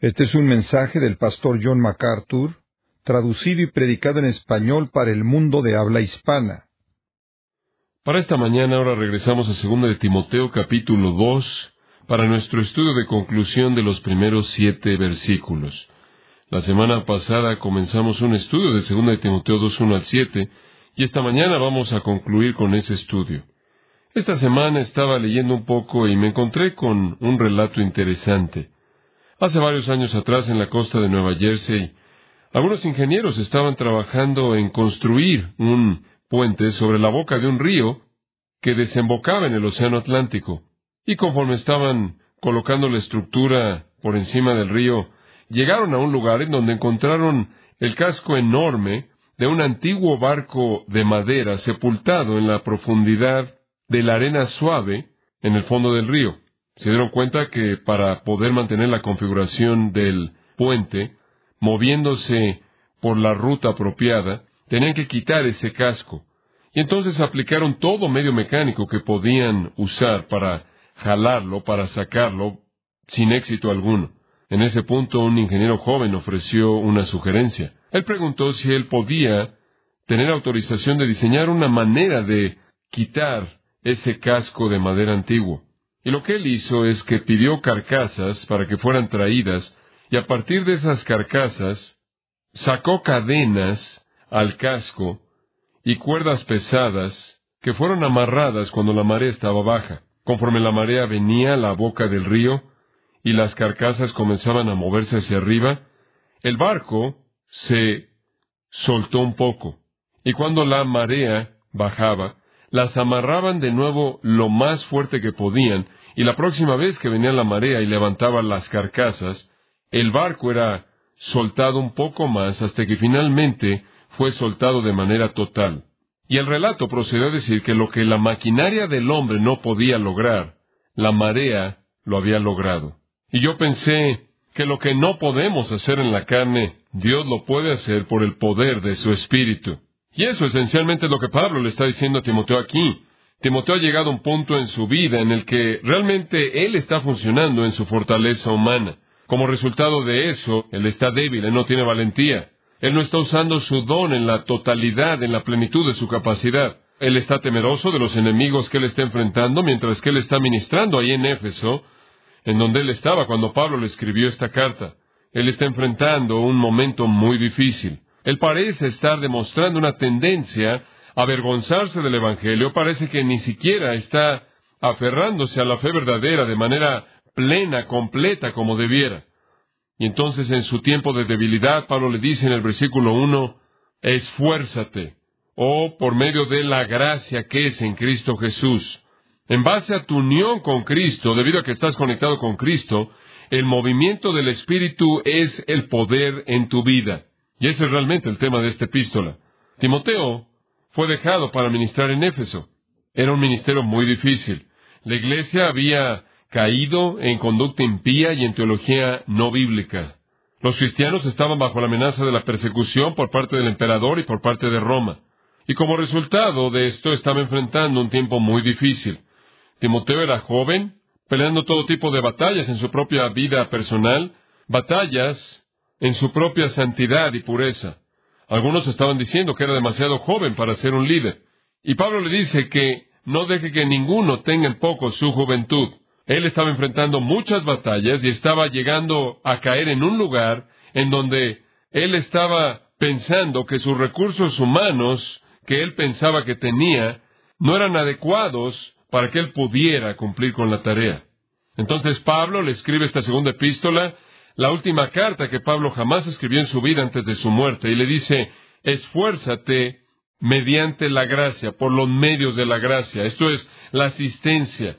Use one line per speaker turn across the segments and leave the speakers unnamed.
Este es un mensaje del pastor John MacArthur, traducido y predicado en español para el mundo de habla hispana.
Para esta mañana ahora regresamos a 2 de Timoteo capítulo 2 para nuestro estudio de conclusión de los primeros 7 versículos. La semana pasada comenzamos un estudio de 2 de Timoteo 2, 1 al 7, y esta mañana vamos a concluir con ese estudio. Esta semana estaba leyendo un poco y me encontré con un relato interesante. Hace varios años atrás, en la costa de Nueva Jersey, algunos ingenieros estaban trabajando en construir un puente sobre la boca de un río que desembocaba en el Océano Atlántico. Y conforme estaban colocando la estructura por encima del río, llegaron a un lugar en donde encontraron el casco enorme de un antiguo barco de madera sepultado en la profundidad de la arena suave en el fondo del río. Se dieron cuenta que para poder mantener la configuración del puente, moviéndose por la ruta apropiada, tenían que quitar ese casco. Y entonces aplicaron todo medio mecánico que podían usar para jalarlo, para sacarlo, sin éxito alguno. En ese punto, un ingeniero joven ofreció una sugerencia. Él preguntó si él podía tener autorización de diseñar una manera de quitar ese casco de madera antiguo. Y lo que él hizo es que pidió carcasas para que fueran traídas, y a partir de esas carcasas sacó cadenas al casco y cuerdas pesadas que fueron amarradas cuando la marea estaba baja. Conforme la marea venía a la boca del río y las carcasas comenzaban a moverse hacia arriba, el barco se soltó un poco, y cuando la marea bajaba, las amarraban de nuevo lo más fuerte que podían, y la próxima vez que venía la marea y levantaba las carcasas, el barco era soltado un poco más hasta que finalmente fue soltado de manera total. Y el relato procedió a decir que lo que la maquinaria del hombre no podía lograr, la marea lo había logrado. Y yo pensé que lo que no podemos hacer en la carne, Dios lo puede hacer por el poder de su Espíritu. Y eso esencialmente es lo que Pablo le está diciendo a Timoteo aquí. Timoteo ha llegado a un punto en su vida en el que realmente él está funcionando en su fortaleza humana. Como resultado de eso, él está débil, él no tiene valentía. Él no está usando su don en la totalidad, en la plenitud de su capacidad. Él está temeroso de los enemigos que él está enfrentando, mientras que él está ministrando ahí en Éfeso, en donde él estaba cuando Pablo le escribió esta carta. Él está enfrentando un momento muy difícil. Él parece estar demostrando una tendencia a avergonzarse del Evangelio. Parece que ni siquiera está aferrándose a la fe verdadera de manera plena, completa, como debiera. Y entonces, en su tiempo de debilidad, Pablo le dice en el versículo 1, esfuérzate, por medio de la gracia que es en Cristo Jesús. En base a tu unión con Cristo, debido a que estás conectado con Cristo, el movimiento del Espíritu es el poder en tu vida. Y ese es realmente el tema de esta epístola. Timoteo fue dejado para ministrar en Éfeso. Era un ministerio muy difícil. La iglesia había caído en conducta impía y en teología no bíblica. Los cristianos estaban bajo la amenaza de la persecución por parte del emperador y por parte de Roma. Y como resultado de esto estaba enfrentando un tiempo muy difícil. Timoteo era joven, peleando todo tipo de batallas en su propia vida personal, batallas en su propia santidad y pureza. Algunos estaban diciendo que era demasiado joven para ser un líder. Y Pablo le dice que no deje que ninguno tenga en poco su juventud. Él estaba enfrentando muchas batallas y estaba llegando a caer en un lugar en donde él estaba pensando que sus recursos humanos que él pensaba que tenía no eran adecuados para que él pudiera cumplir con la tarea. Entonces Pablo le escribe esta segunda epístola, la última carta que Pablo jamás escribió en su vida antes de su muerte, y le dice, esfuérzate mediante la gracia, por los medios de la gracia. Esto es la asistencia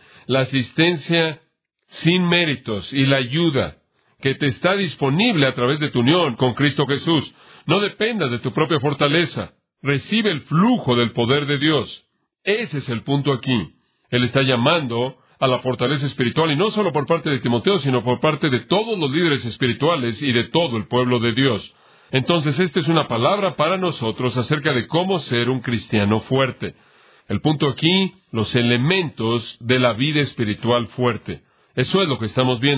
sin méritos y la ayuda que te está disponible a través de tu unión con Cristo Jesús. No dependas de tu propia fortaleza. Recibe el flujo del poder de Dios. Ese es el punto aquí. Él está llamando a la fortaleza espiritual, y no solo por parte de Timoteo, sino por parte de todos los líderes espirituales y de todo el pueblo de Dios. Entonces, esta es una palabra para nosotros acerca de cómo ser un cristiano fuerte. El punto aquí, los elementos de la vida espiritual fuerte. Eso es lo que estamos viendo.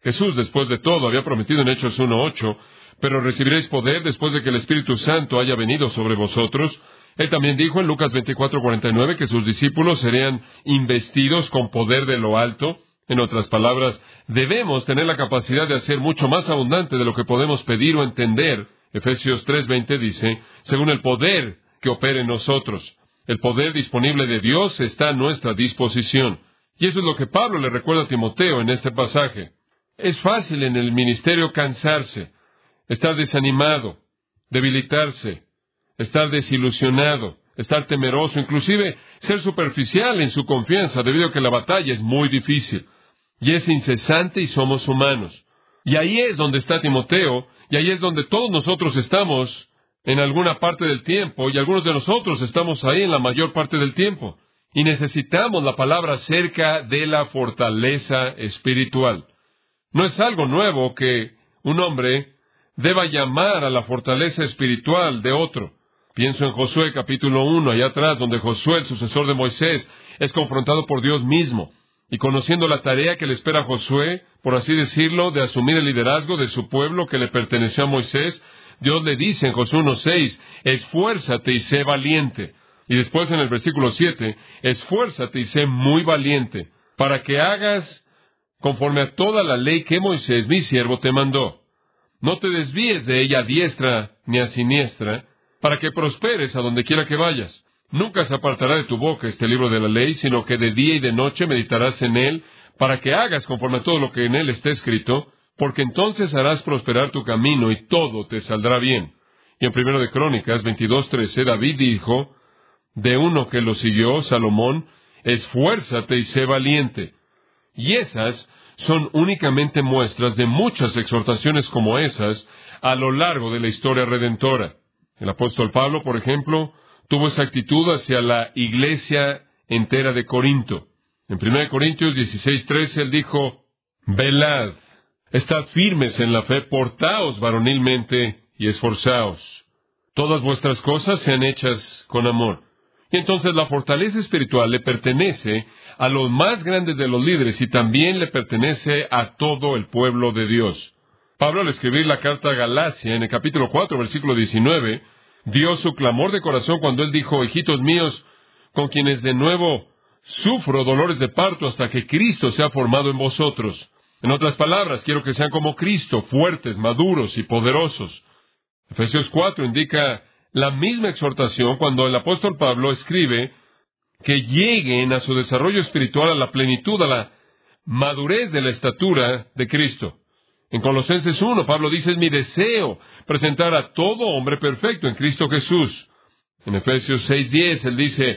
Jesús, después de todo, había prometido en Hechos 1:8, pero recibiréis poder después de que el Espíritu Santo haya venido sobre vosotros. Él también dijo en Lucas 24:49 que sus discípulos serían investidos con poder de lo alto. En otras palabras, debemos tener la capacidad de hacer mucho más abundante de lo que podemos pedir o entender. Efesios 3:20 dice, según el poder que opera en nosotros. El poder disponible de Dios está a nuestra disposición. Y eso es lo que Pablo le recuerda a Timoteo en este pasaje. Es fácil en el ministerio cansarse, estar desanimado, debilitarse, estar desilusionado, estar temeroso, inclusive ser superficial en su confianza debido a que la batalla es muy difícil. Y es incesante y somos humanos. Y ahí es donde está Timoteo, y ahí es donde todos nosotros estamos en alguna parte del tiempo, y algunos de nosotros estamos ahí en la mayor parte del tiempo. Y necesitamos la palabra acerca de la fortaleza espiritual. No es algo nuevo que un hombre deba llamar a la fortaleza espiritual de otro. Pienso en Josué capítulo 1, allá atrás, donde Josué, el sucesor de Moisés, es confrontado por Dios mismo. Y conociendo la tarea que le espera a Josué, por así decirlo, de asumir el liderazgo de su pueblo que le perteneció a Moisés, Dios le dice en Josué 1:6, esfuérzate y sé valiente. Y después en el versículo 7, esfuérzate y sé muy valiente, para que hagas conforme a toda la ley que Moisés, mi siervo, te mandó. No te desvíes de ella a diestra ni a siniestra, para que prosperes a donde quiera que vayas. Nunca se apartará de tu boca este libro de la ley, sino que de día y de noche meditarás en él, para que hagas conforme a todo lo que en él está escrito, porque entonces harás prosperar tu camino y todo te saldrá bien. Y en 1 de Crónicas 22:13, David dijo de uno que lo siguió, Salomón, esfuérzate y sé valiente. Y esas son únicamente muestras de muchas exhortaciones como esas a lo largo de la historia redentora. El apóstol Pablo, por ejemplo, tuvo esa actitud hacia la iglesia entera de Corinto. En 1 Corintios 16:13 él dijo, velad, estad firmes en la fe, portaos varonilmente y esforzaos. Todas vuestras cosas sean hechas con amor. Y entonces la fortaleza espiritual le pertenece a los más grandes de los líderes y también le pertenece a todo el pueblo de Dios. Pablo, al escribir la carta a Galacia, en el capítulo 4, versículo 19, dio su clamor de corazón cuando él dijo, hijitos míos, con quienes de nuevo sufro dolores de parto hasta que Cristo sea formado en vosotros. En otras palabras, quiero que sean como Cristo, fuertes, maduros y poderosos. Efesios 4 indica la misma exhortación cuando el apóstol Pablo escribe que lleguen a su desarrollo espiritual, a la plenitud, a la madurez de la estatura de Cristo. En Colosenses 1, Pablo dice, es mi deseo presentar a todo hombre perfecto en Cristo Jesús. En Efesios 6:10, él dice,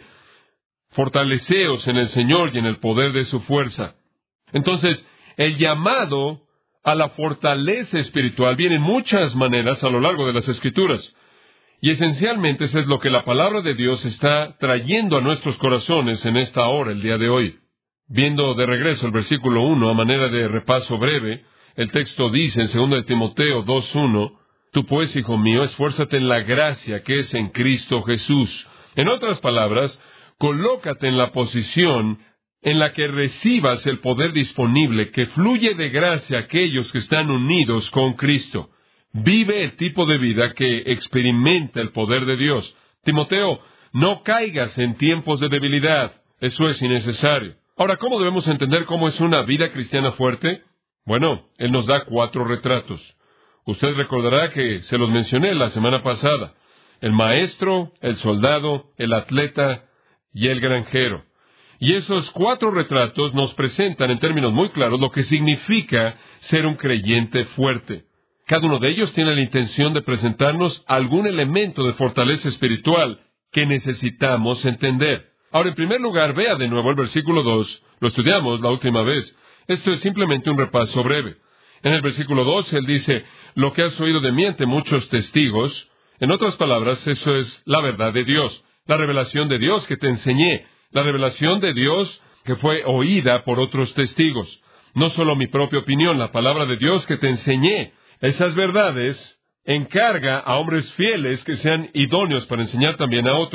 fortaleceos en el Señor y en el poder de su fuerza. Entonces, el llamado a la fortaleza espiritual viene en muchas maneras a lo largo de las Escrituras. Y esencialmente eso es lo que la palabra de Dios está trayendo a nuestros corazones en esta hora, el día de hoy. Viendo de regreso el versículo 1 a manera de repaso breve, el texto dice en 2 de Timoteo 2:1, tú pues, hijo mío, esfuérzate en la gracia que es en Cristo Jesús. En otras palabras, colócate en la posición en la que recibas el poder disponible que fluye de gracia a aquellos que están unidos con Cristo. Vive el tipo de vida que experimenta el poder de Dios. Timoteo, no caigas en tiempos de debilidad. Eso es innecesario. Ahora, ¿cómo debemos entender cómo es una vida cristiana fuerte? Bueno, él nos da 4 retratos. Usted recordará que se los mencioné la semana pasada. El maestro, el soldado, el atleta y el granjero. Y esos 4 retratos nos presentan en términos muy claros lo que significa ser un creyente fuerte. Cada uno de ellos tiene la intención de presentarnos algún elemento de fortaleza espiritual que necesitamos entender. Ahora, en primer lugar, vea de nuevo el versículo 2. Lo estudiamos la última vez. Esto es simplemente un repaso breve. En el versículo 2, él dice, lo que has oído de mí ante muchos testigos. En otras palabras, eso es la verdad de Dios, la revelación de Dios que te enseñé, la revelación de Dios que fue oída por otros testigos. No solo mi propia opinión, la palabra de Dios que te enseñé. Esas verdades encarga a hombres fieles que sean idóneos para enseñar también a otros.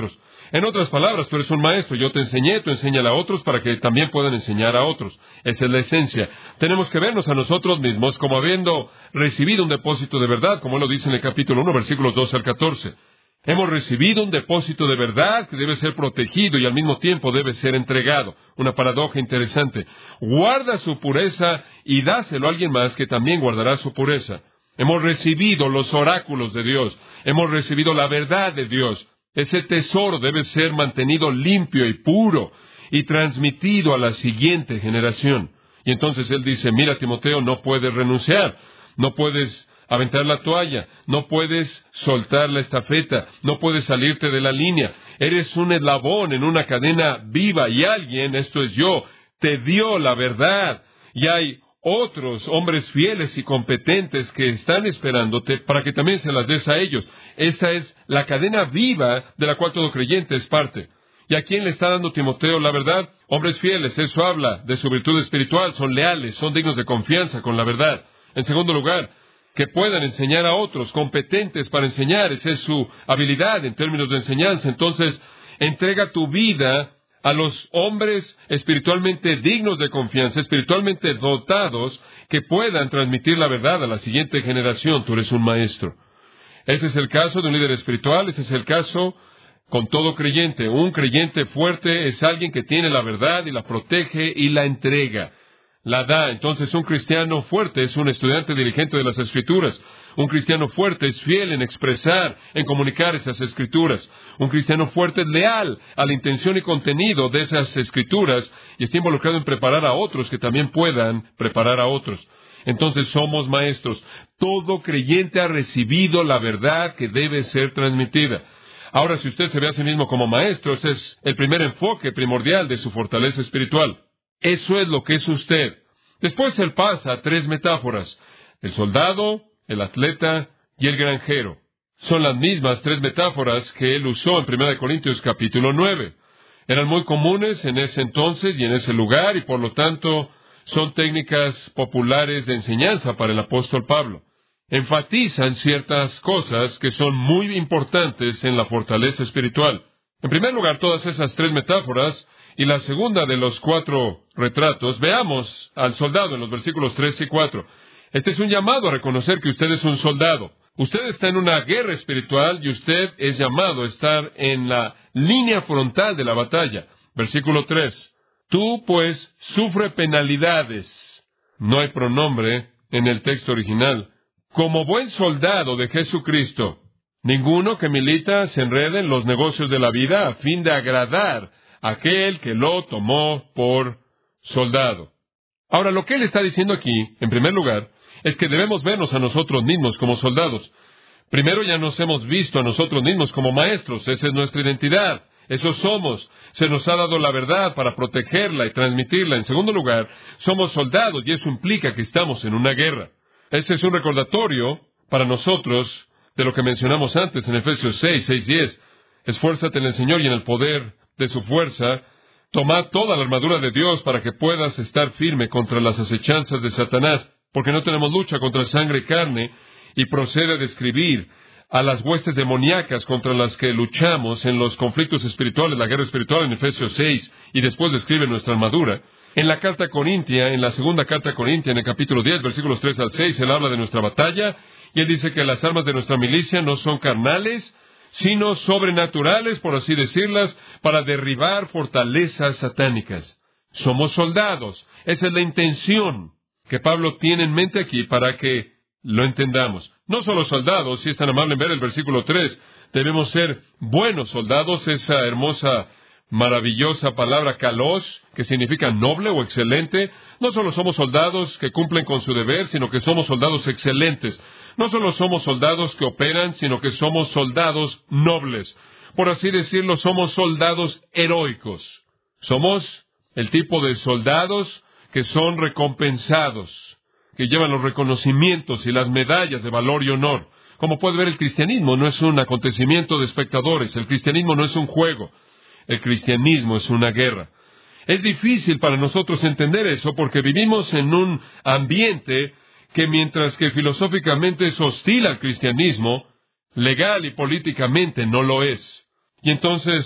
En otras palabras, tú eres un maestro, yo te enseñé, tú enséñale a otros para que también puedan enseñar a otros. Esa es la esencia. Tenemos que vernos a nosotros mismos como habiendo recibido un depósito de verdad, como él lo dice en el capítulo 1, versículos 12 al 14. Hemos recibido un depósito de verdad que debe ser protegido y al mismo tiempo debe ser entregado. Una paradoja interesante. Guarda su pureza y dáselo a alguien más que también guardará su pureza. Hemos recibido los oráculos de Dios. Hemos recibido la verdad de Dios. Ese tesoro debe ser mantenido limpio y puro y transmitido a la siguiente generación. Y entonces él dice, mira, Timoteo, no puedes renunciar, no puedes aventar la toalla, no puedes soltar la estafeta, no puedes salirte de la línea. Eres un eslabón en una cadena viva y alguien, esto es yo, te dio la verdad. Y hay otros hombres fieles y competentes que están esperándote para que también se las des a ellos. Esa es la cadena viva de la cual todo creyente es parte. ¿Y a quién le está dando Timoteo la verdad? Hombres fieles, eso habla de su virtud espiritual, son leales, son dignos de confianza con la verdad. En segundo lugar, que puedan enseñar a otros, competentes para enseñar, esa es su habilidad en términos de enseñanza. Entonces, entrega tu vida a los hombres espiritualmente dignos de confianza, espiritualmente dotados, que puedan transmitir la verdad a la siguiente generación. Tú eres un maestro. Ese es el caso de un líder espiritual, ese es el caso con todo creyente. Un creyente fuerte es alguien que tiene la verdad y la protege y la entrega. La da. Entonces, un cristiano fuerte es un estudiante diligente de las Escrituras. Un cristiano fuerte es fiel en expresar, en comunicar esas Escrituras. Un cristiano fuerte es leal a la intención y contenido de esas Escrituras y está involucrado en preparar a otros que también puedan preparar a otros. Entonces, somos maestros. Todo creyente ha recibido la verdad que debe ser transmitida. Ahora, si usted se ve a sí mismo como maestro, ese es el primer enfoque primordial de su fortaleza espiritual. Eso es lo que es usted. Después él pasa a 3 metáforas. El soldado, el atleta y el granjero. Son las mismas 3 metáforas que él usó en 1 Corintios capítulo 9. Eran muy comunes en ese entonces y en ese lugar y por lo tanto son técnicas populares de enseñanza para el apóstol Pablo. Enfatizan ciertas cosas que son muy importantes en la fortaleza espiritual. En primer lugar, todas esas 3 metáforas. Y la segunda de los 4 retratos, veamos al soldado en los versículos 3 y 4. Este es un llamado a reconocer que usted es un soldado. Usted está en una guerra espiritual y usted es llamado a estar en la línea frontal de la batalla. Versículo 3. Tú, pues, sufre penalidades. No hay pronombre en el texto original. Como buen soldado de Jesucristo. Ninguno que milita se enrede en los negocios de la vida a fin de agradar aquel que lo tomó por soldado. Ahora, lo que él está diciendo aquí, en primer lugar, es que debemos vernos a nosotros mismos como soldados. Primero, ya nos hemos visto a nosotros mismos como maestros. Esa es nuestra identidad. Eso somos. Se nos ha dado la verdad para protegerla y transmitirla. En segundo lugar, somos soldados y eso implica que estamos en una guerra. Ese es un recordatorio para nosotros de lo que mencionamos antes en Efesios 6:10. Esfuérzate en el Señor y en el poder de su fuerza, tomad toda la armadura de Dios para que puedas estar firme contra las acechanzas de Satanás, porque no tenemos lucha contra sangre y carne, y procede a describir a las huestes demoníacas contra las que luchamos en los conflictos espirituales, la guerra espiritual en Efesios 6, y después describe nuestra armadura. En la carta Corintia, en la segunda carta Corintia, en el capítulo 10, versículos 3 al 6, él habla de nuestra batalla, y él dice que las armas de nuestra milicia no son carnales, sino sobrenaturales, por así decirlas, para derribar fortalezas satánicas. Somos soldados. Esa es la intención que Pablo tiene en mente aquí para que lo entendamos. No solo soldados, si es tan amable en ver el versículo 3, debemos ser buenos soldados, esa hermosa, maravillosa palabra kalos, que significa noble o excelente. No solo somos soldados que cumplen con su deber, sino que somos soldados excelentes. No solo somos soldados que operan, sino que somos soldados nobles. Por así decirlo, somos soldados heroicos. Somos el tipo de soldados que son recompensados, que llevan los reconocimientos y las medallas de valor y honor. Como puede ver, el cristianismo no es un acontecimiento de espectadores. El cristianismo no es un juego. El cristianismo es una guerra. Es difícil para nosotros entender eso porque vivimos en un ambiente que mientras que filosóficamente es hostil al cristianismo, legal y políticamente no lo es. Y entonces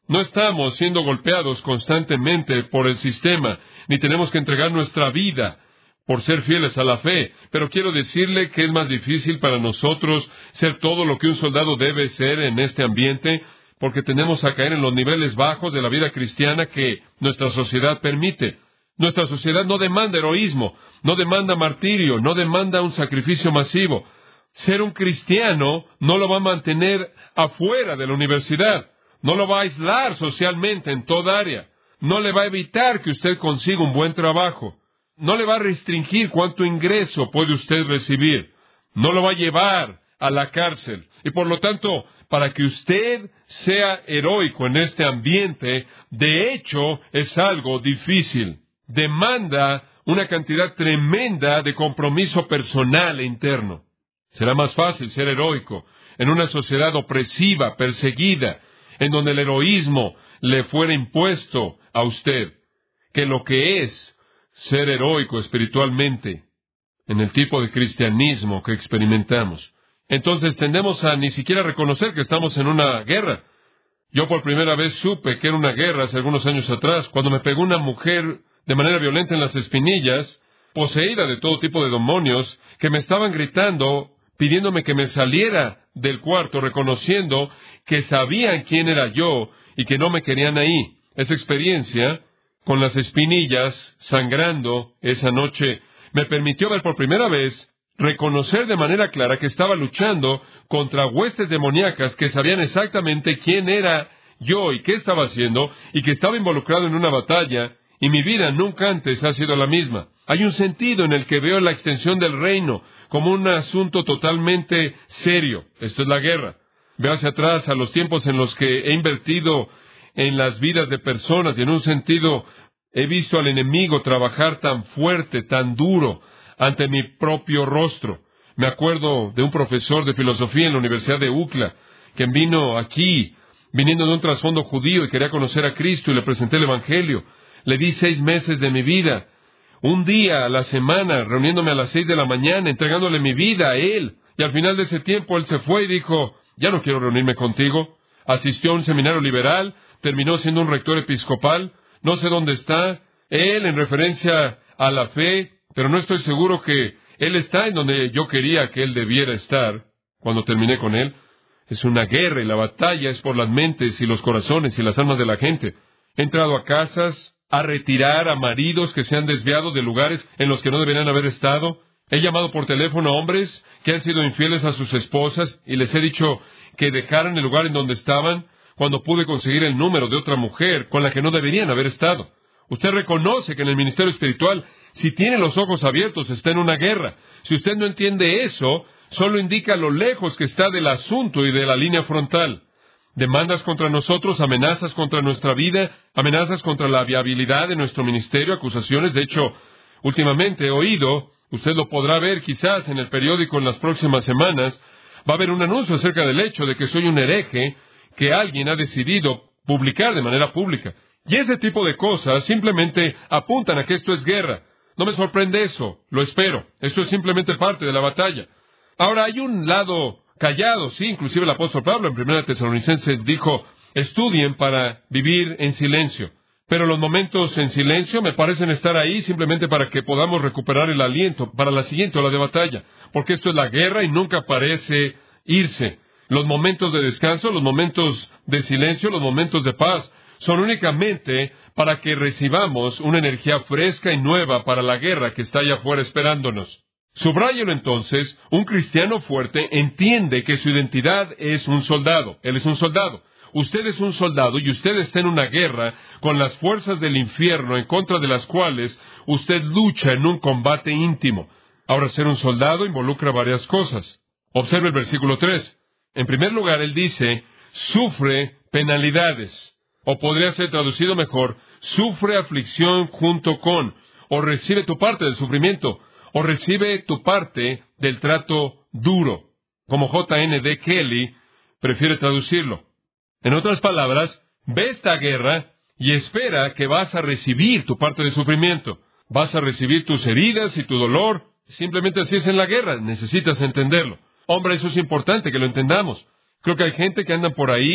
No estamos siendo golpeados constantemente por el sistema, ni tenemos que entregar nuestra vida por ser fieles a la fe. Pero quiero decirle que es más difícil para nosotros ser todo lo que un soldado debe ser en este ambiente, porque tenemos a caer en los niveles bajos de la vida cristiana que nuestra sociedad permite. Nuestra sociedad no demanda heroísmo, no demanda martirio, no demanda un sacrificio masivo. Ser un cristiano no lo va a mantener afuera de la universidad, no lo va a aislar socialmente en toda área, no le va a evitar que usted consiga un buen trabajo, no le va a restringir cuánto ingreso puede usted recibir, no lo va a llevar a la cárcel. Y por lo tanto, para que usted sea heroico en este ambiente, de hecho, es algo difícil. Demanda una cantidad tremenda de compromiso personal e interno. Será más fácil ser heroico en una sociedad opresiva, perseguida, en donde el heroísmo le fuera impuesto a usted, que lo que es ser heroico espiritualmente en el tipo de cristianismo que experimentamos. Entonces tendemos a ni siquiera reconocer que estamos en una guerra. Yo por primera vez supe que era una guerra hace algunos años atrás, cuando me pegó una mujer de manera violenta en las espinillas, poseída de todo tipo de demonios, que me estaban gritando, pidiéndome que me saliera del cuarto, reconociendo que sabían quién era yo y que no me querían ahí. Esa experiencia, con las espinillas sangrando esa noche, me permitió ver por primera vez, reconocer de manera clara que estaba luchando contra huestes demoníacas que sabían exactamente quién era yo y qué estaba haciendo, y que estaba involucrado en una batalla, y mi vida nunca antes ha sido la misma. Hay un sentido en el que veo la extensión del reino como un asunto totalmente serio. Esto es la guerra. Veo hacia atrás a los tiempos en los que he invertido en las vidas de personas, y en un sentido he visto al enemigo trabajar tan fuerte, tan duro, ante mi propio rostro. Me acuerdo de un profesor de filosofía en la Universidad de UCLA, quien vino aquí, viniendo de un trasfondo judío, y quería conocer a Cristo, y le presenté el Evangelio. Le di 6 meses de mi vida, un día a la semana, reuniéndome a las 6 de la mañana, entregándole mi vida a él. Y al final de ese tiempo él se fue y dijo, ya no quiero reunirme contigo. Asistió a un seminario liberal, terminó siendo un rector episcopal, no sé dónde está, él en referencia a la fe, pero no estoy seguro que él está en donde yo quería que él debiera estar cuando terminé con él. Es una guerra, y la batalla es por las mentes y los corazones y las almas de la gente. He entrado a casas a retirar a maridos que se han desviado de lugares en los que no deberían haber estado. He llamado por teléfono a hombres que han sido infieles a sus esposas y les he dicho que dejaran el lugar en donde estaban cuando pude conseguir el número de otra mujer con la que no deberían haber estado. Usted reconoce que en el ministerio espiritual, si tiene los ojos abiertos, está en una guerra. Si usted no entiende eso, solo indica lo lejos que está del asunto y de la línea frontal. Demandas contra nosotros, amenazas contra nuestra vida, amenazas contra la viabilidad de nuestro ministerio, acusaciones. De hecho, últimamente he oído, usted lo podrá ver quizás en el periódico en las próximas semanas, va a haber un anuncio acerca del hecho de que soy un hereje que alguien ha decidido publicar de manera pública. Y ese tipo de cosas simplemente apuntan a que esto es guerra. No me sorprende eso, lo espero. Esto es simplemente parte de la batalla. Ahora, hay un lado callado, sí, inclusive el apóstol Pablo en 1 Tesalonicenses dijo, estudien para vivir en silencio. Pero los momentos en silencio me parecen estar ahí simplemente para que podamos recuperar el aliento para la siguiente ola de batalla. Porque esto es la guerra y nunca parece irse. Los momentos de descanso, los momentos de silencio, los momentos de paz, son únicamente para que recibamos una energía fresca y nueva para la guerra que está allá afuera esperándonos. Subráyelo entonces, un cristiano fuerte entiende que su identidad es un soldado. Él es un soldado. Usted es un soldado y usted está en una guerra con las fuerzas del infierno en contra de las cuales usted lucha en un combate íntimo. Ahora, ser un soldado involucra varias cosas. Observe el versículo 3. En primer lugar, él dice, sufre penalidades. O podría ser traducido mejor, sufre aflicción junto con, o recibe tu parte del sufrimiento, o recibe tu parte del trato duro, como J.N.D. Kelly prefiere traducirlo. En otras palabras, ve esta guerra y espera que vas a recibir tu parte de sufrimiento. Vas a recibir tus heridas y tu dolor. Simplemente así es en la guerra, necesitas entenderlo. Hombre, eso es importante que lo entendamos. Creo que hay gente que anda por ahí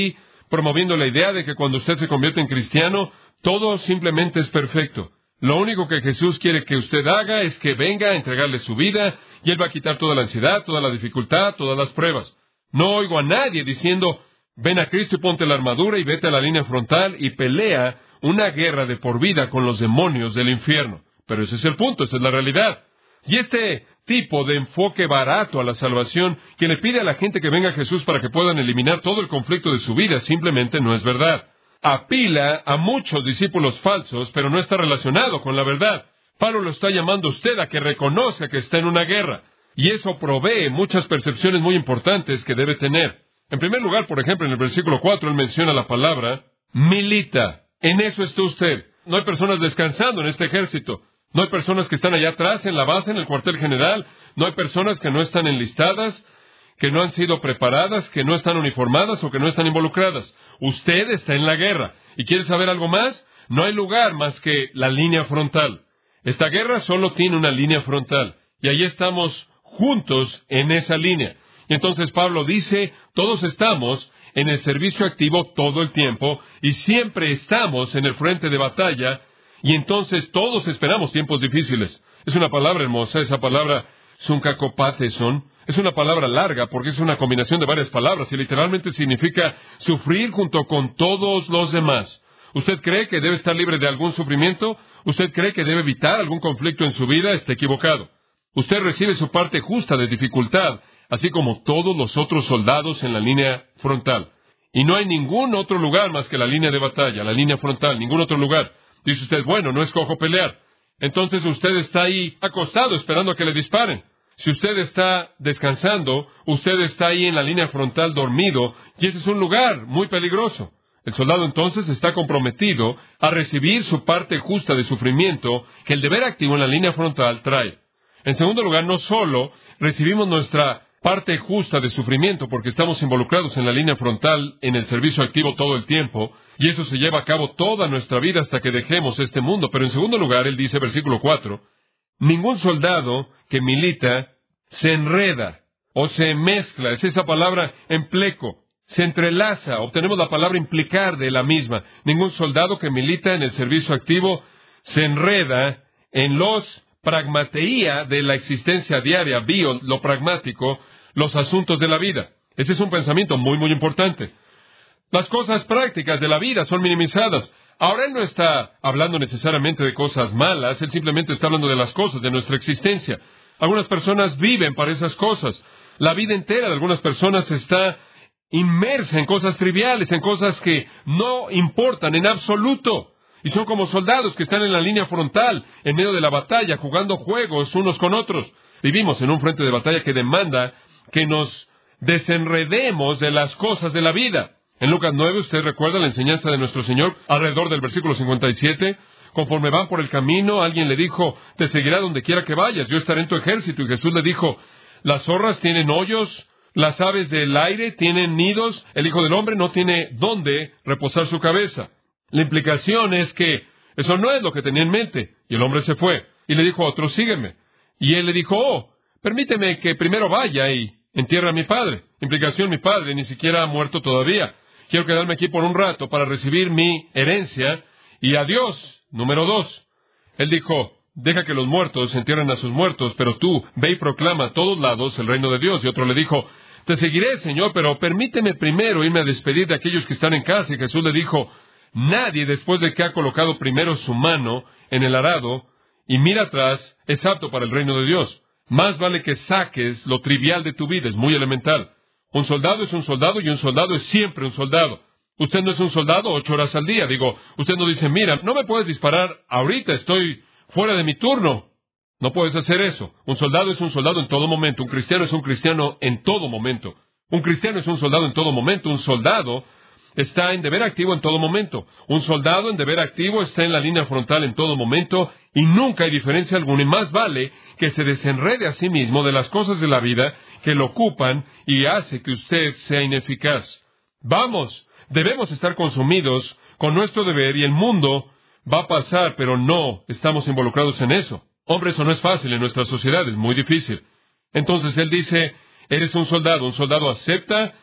promoviendo la idea de que cuando usted se convierte en cristiano, todo simplemente es perfecto. Lo único que Jesús quiere que usted haga es que venga a entregarle su vida, y Él va a quitar toda la ansiedad, toda la dificultad, todas las pruebas. No oigo a nadie diciendo, ven a Cristo y ponte la armadura y vete a la línea frontal y pelea una guerra de por vida con los demonios del infierno. Pero ese es el punto, esa es la realidad. Y este tipo de enfoque barato a la salvación, que le pide a la gente que venga a Jesús para que puedan eliminar todo el conflicto de su vida, simplemente no es verdad. Apila a muchos discípulos falsos, pero no está relacionado con la verdad. Pablo lo está llamando a usted a que reconozca que está en una guerra. Y eso provee muchas percepciones muy importantes que debe tener. En primer lugar, por ejemplo, en el versículo 4, él menciona la palabra milita. En eso está usted. No hay personas descansando en este ejército. No hay personas que están allá atrás, en la base, en el cuartel general. No hay personas que no están enlistadas, que no han sido preparadas, que no están uniformadas o que no están involucradas. Usted está en la guerra. ¿Y quiere saber algo más? No hay lugar más que la línea frontal. Esta guerra solo tiene una línea frontal. Y ahí estamos juntos en esa línea. Y entonces Pablo dice, todos estamos en el servicio activo todo el tiempo y siempre estamos en el frente de batalla. Y entonces todos esperamos tiempos difíciles. Es una palabra hermosa, esa palabra sunkakopatheson. Es una palabra larga porque es una combinación de varias palabras y literalmente significa sufrir junto con todos los demás. ¿Usted cree que debe estar libre de algún sufrimiento? ¿Usted cree que debe evitar algún conflicto en su vida? Está equivocado. Usted recibe su parte justa de dificultad, así como todos los otros soldados en la línea frontal. Y no hay ningún otro lugar más que la línea de batalla, la línea frontal, ningún otro lugar. Dice usted, bueno, no escojo pelear. Entonces usted está ahí acostado esperando a que le disparen. Si usted está descansando, usted está ahí en la línea frontal dormido, y ese es un lugar muy peligroso. El soldado entonces está comprometido a recibir su parte justa de sufrimiento que el deber activo en la línea frontal trae. En segundo lugar, no solo recibimos nuestra parte justa de sufrimiento porque estamos involucrados en la línea frontal en el servicio activo todo el tiempo, y eso se lleva a cabo toda nuestra vida hasta que dejemos este mundo. Pero en segundo lugar, él dice, versículo 4, ningún soldado que milita se enreda o se mezcla, es esa palabra empleco, se entrelaza, obtenemos la palabra implicar de la misma. Ningún soldado que milita en el servicio activo se enreda en los pragmateía de la existencia diaria, lo pragmático, los asuntos de la vida. Ese es un pensamiento muy, muy importante. Las cosas prácticas de la vida son minimizadas. Ahora él no está hablando necesariamente de cosas malas, él simplemente está hablando de las cosas de nuestra existencia. Algunas personas viven para esas cosas. La vida entera de algunas personas está inmersa en cosas triviales, en cosas que no importan en absoluto. Y son como soldados que están en la línea frontal, en medio de la batalla, jugando juegos unos con otros. Vivimos en un frente de batalla que demanda que nos desenredemos de las cosas de la vida. En Lucas 9, usted recuerda la enseñanza de nuestro Señor alrededor del versículo 57. Conforme van por el camino, alguien le dijo, te seguirá donde quiera que vayas, yo estaré en tu ejército. Y Jesús le dijo, las zorras tienen hoyos, las aves del aire tienen nidos, el Hijo del Hombre no tiene dónde reposar su cabeza. La implicación es que eso no es lo que tenía en mente. Y el hombre se fue y le dijo a otro, sígueme. Y él le dijo, permíteme que primero vaya y entierre a mi padre. Implicación, mi padre ni siquiera ha muerto todavía. Quiero quedarme aquí por un rato para recibir mi herencia. Y adiós. Número 2. Él dijo, deja que los muertos entierren a sus muertos, pero tú ve y proclama a todos lados el reino de Dios. Y otro le dijo, te seguiré, Señor, pero permíteme primero irme a despedir de aquellos que están en casa. Y Jesús le dijo, nadie, después de que ha colocado primero su mano en el arado y mira atrás, es apto para el reino de Dios. Más vale que saques lo trivial de tu vida, es muy elemental. Un soldado es un soldado y un soldado es siempre un soldado. Usted no es un soldado 8 horas al día. Usted no dice, mira, no me puedes disparar ahorita, estoy fuera de mi turno. No puedes hacer eso. Un soldado es un soldado en todo momento. Un cristiano es un cristiano en todo momento. Un cristiano es un soldado en todo momento. Un soldado está en deber activo en todo momento. Un soldado en deber activo está en la línea frontal en todo momento y nunca hay diferencia alguna. Y más vale que se desenrede a sí mismo de las cosas de la vida que lo ocupan y hace que usted sea ineficaz. Vamos, debemos estar consumidos con nuestro deber y el mundo va a pasar, pero no estamos involucrados en eso. Hombre, eso no es fácil en nuestra sociedad, es muy difícil. Entonces él dice, eres un soldado acepta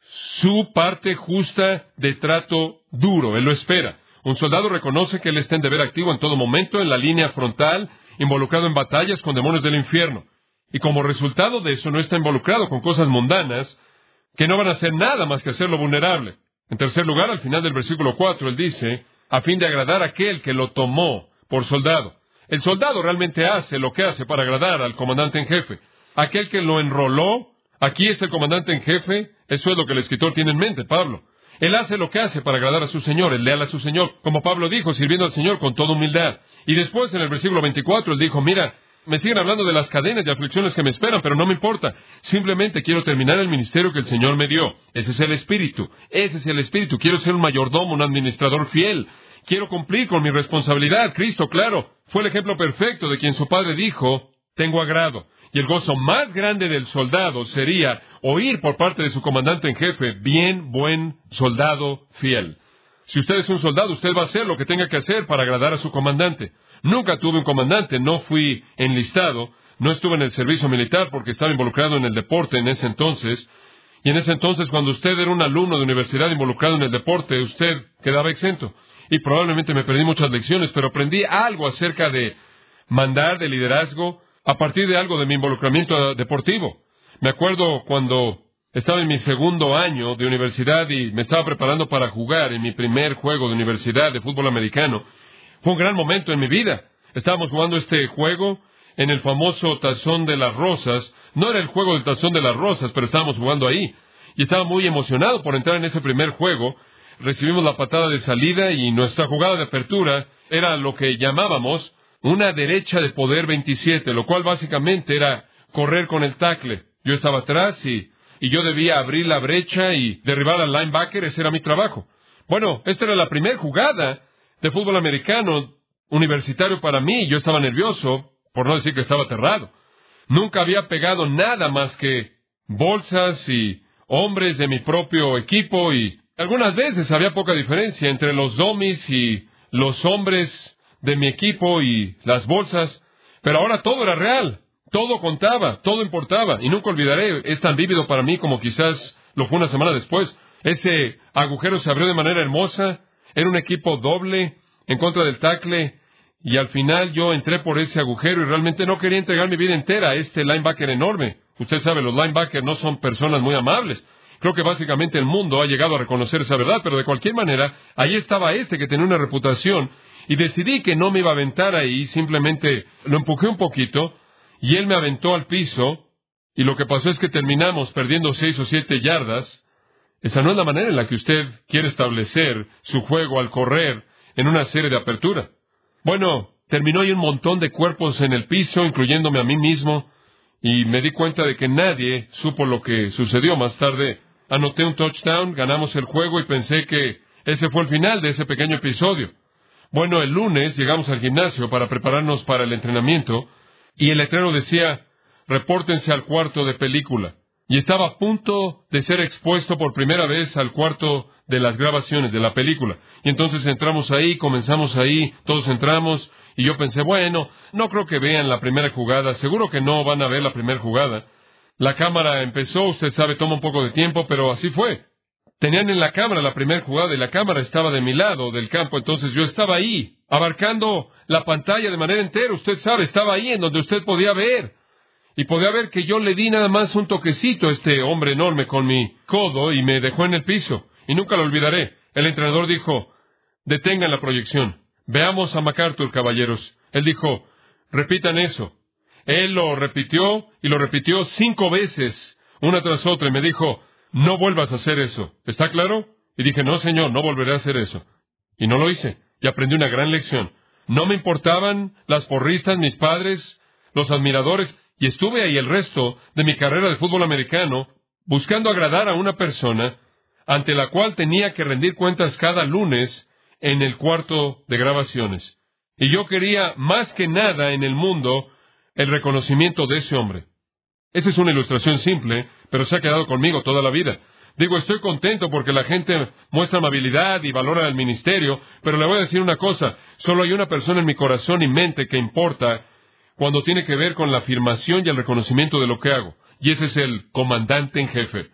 su parte justa de trato duro. Él lo espera. Un soldado reconoce que él está en deber activo en todo momento, en la línea frontal, involucrado en batallas con demonios del infierno. Y como resultado de eso, no está involucrado con cosas mundanas que no van a hacer nada más que hacerlo vulnerable. En tercer lugar, al final del versículo 4, él dice, a fin de agradar a aquel que lo tomó por soldado. El soldado realmente hace lo que hace para agradar al comandante en jefe. Aquel que lo enroló, aquí es el comandante en jefe. Eso es lo que el escritor tiene en mente, Pablo. Él hace lo que hace para agradar a su Señor, es leal a su Señor, como Pablo dijo, sirviendo al Señor con toda humildad. Y después, en el versículo 24, él dijo, mira, me siguen hablando de las cadenas y aflicciones que me esperan, pero no me importa. Simplemente quiero terminar el ministerio que el Señor me dio. Ese es el espíritu. Ese es el espíritu. Quiero ser un mayordomo, un administrador fiel. Quiero cumplir con mi responsabilidad. Cristo, claro, fue el ejemplo perfecto de quien su Padre dijo, tengo agrado. Y el gozo más grande del soldado sería oír por parte de su comandante en jefe, bien, buen soldado fiel. Si usted es un soldado, usted va a hacer lo que tenga que hacer para agradar a su comandante. Nunca tuve un comandante, no fui enlistado, no estuve en el servicio militar porque estaba involucrado en el deporte en ese entonces. Y en ese entonces, cuando usted era un alumno de universidad involucrado en el deporte, usted quedaba exento. Y probablemente me perdí muchas lecciones, pero aprendí algo acerca de mandar, de liderazgo, a partir de algo de mi involucramiento deportivo. Me acuerdo cuando estaba en mi segundo año de universidad y me estaba preparando para jugar en mi primer juego de universidad de fútbol americano. Fue un gran momento en mi vida. Estábamos jugando este juego en el famoso Tazón de las Rosas. No era el juego del Tazón de las Rosas, pero estábamos jugando ahí. Y estaba muy emocionado por entrar en ese primer juego. Recibimos la patada de salida y nuestra jugada de apertura era lo que llamábamos una derecha de poder 27, lo cual básicamente era correr con el tackle. Yo estaba atrás y yo debía abrir la brecha y derribar al linebacker. Ese era mi trabajo. Bueno, esta era la primera jugada de fútbol americano universitario para mí. Yo estaba nervioso, por no decir que estaba aterrado. Nunca había pegado nada más que bolsas y hombres de mi propio equipo y algunas veces había poca diferencia entre los dummies y los hombres de mi equipo y las bolsas, pero ahora todo era real, todo contaba, todo importaba, y nunca olvidaré, es tan vívido para mí como quizás lo fue una semana después. Ese agujero se abrió de manera hermosa, era un equipo doble en contra del tackle, y al final yo entré por ese agujero y realmente no quería entregar mi vida entera a este linebacker enorme. Usted sabe, los linebackers no son personas muy amables. Creo que básicamente el mundo ha llegado a reconocer esa verdad, pero de cualquier manera, ahí estaba este que tenía una reputación, y decidí que no me iba a aventar ahí, simplemente lo empujé un poquito, y él me aventó al piso, y lo que pasó es que terminamos perdiendo 6 o 7 yardas. Esa no es la manera en la que usted quiere establecer su juego al correr en una serie de apertura. Bueno, terminó ahí un montón de cuerpos en el piso, incluyéndome a mí mismo, y me di cuenta de que nadie supo lo que sucedió. Más tarde anoté un touchdown, ganamos el juego y pensé que ese fue el final de ese pequeño episodio. Bueno, el lunes llegamos al gimnasio para prepararnos para el entrenamiento y el letrero decía, repórtense al cuarto de película. Y estaba a punto de ser expuesto por primera vez al cuarto de las grabaciones de la película. Y entonces entramos ahí, comenzamos ahí, todos entramos y yo pensé, bueno, no creo que vean la primera jugada, seguro que no van a ver la primera jugada. La cámara empezó, usted sabe, toma un poco de tiempo, pero así fue. Tenían en la cámara la primera jugada y la cámara estaba de mi lado del campo, entonces yo estaba ahí, abarcando la pantalla de manera entera. Usted sabe, estaba ahí en donde usted podía ver. Y podía ver que yo le di nada más un toquecito a este hombre enorme con mi codo y me dejó en el piso. Y nunca lo olvidaré. El entrenador dijo, detengan la proyección. Veamos a MacArthur, caballeros. Él dijo, repitan eso. Él lo repitió y lo repitió 5 veces, una tras otra, y me dijo, no vuelvas a hacer eso. ¿Está claro? Y dije, no, señor, no volveré a hacer eso. Y no lo hice. Y aprendí una gran lección. No me importaban las porristas, mis padres, los admiradores, y estuve ahí el resto de mi carrera de fútbol americano, buscando agradar a una persona ante la cual tenía que rendir cuentas cada lunes en el cuarto de grabaciones. Y yo quería más que nada en el mundo el reconocimiento de ese hombre. Esa es una ilustración simple, pero se ha quedado conmigo toda la vida. Digo, estoy contento porque la gente muestra amabilidad y valora el ministerio, pero le voy a decir una cosa, solo hay una persona en mi corazón y mente que importa cuando tiene que ver con la afirmación y el reconocimiento de lo que hago, y ese es el comandante en jefe.